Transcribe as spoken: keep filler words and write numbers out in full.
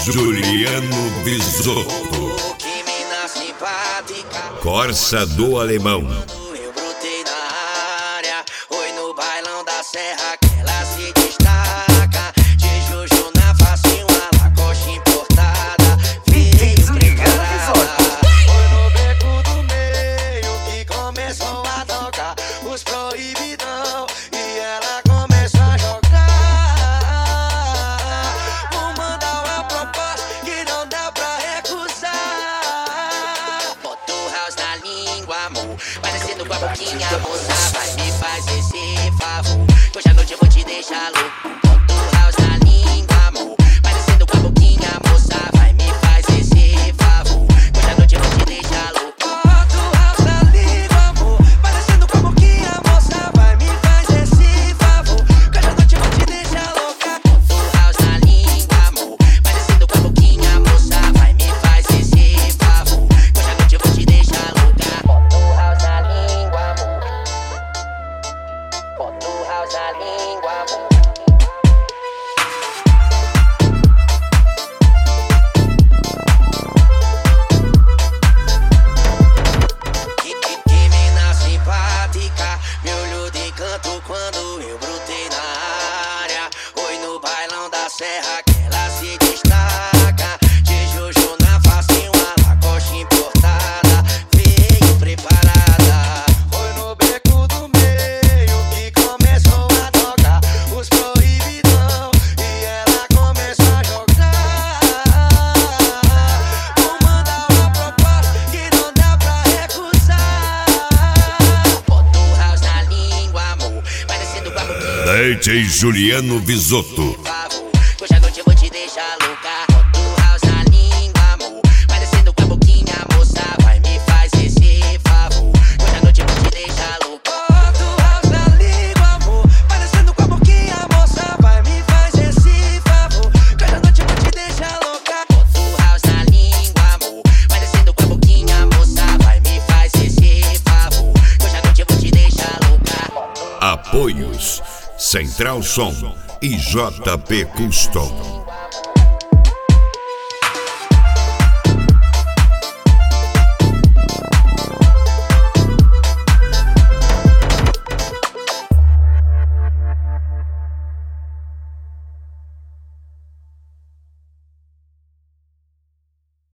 Juliano Bisotto. Corsa do Alemão. Eu brotei na área, oi no bailão da serra que ela se destaca. De Juju na face, uma lacoste importada, veio preparada. Foi no beco do meio que começou a tocar os proibidão e ela começou a jogar. Vou mandar uma proposta que não dá pra recusar. Bota o house na língua, amor, parecendo com a boquinha, moça, vai me fazer esse favor, que hoje à noite eu vou te deixar louco. Bota o house na língua, amor, parecendo com a boquinha, moça, vai me fazer esse favor, que hoje à noite eu vou te deixar louco. Bota o house na língua, amor, parecendo com a boquinha, moça, vai me fazer esse favor, que hoje à noite eu vou te deixar louca. Bota o house na língua, amor, parecendo com a boquinha, moça, vai me fazer esse favor, que hoje à noite eu vou te deixar louca. Bota o house na língua, amor. Bota o house na língua, amor. Que, que, que mina simpática, me olhou de canto quando eu brotei na área. Oi no bailão da serra que ela se destaca. De Juju na face, uma lacoste importada, veio preparada. Foi no beco do meio que começou a tocar os proibidão e ela começou a jogar. Vou mandar uma proposta que não dá pra recusar. Bota o house na língua, amor, parecendo com a boquinha. D J Juliano Bisotto. Favor, que hoje à noite eu vou te deixar louca. Bota o house na língua, amor, parecendo com a boquinha, moça, vai me fazer esse favor, que hoje à noite eu vou te deixar louca. Bota o house na língua, amor, parecendo com a boquinha, moça, vai me fazer esse favor, que hoje à noite eu vou te deixar louca. Bota o house na língua, amor, parecendo com a boquinha, moça, vai me fazer esse favor, que hoje à noite eu vou te deixar louca. Apoios Central Som e J P Custom.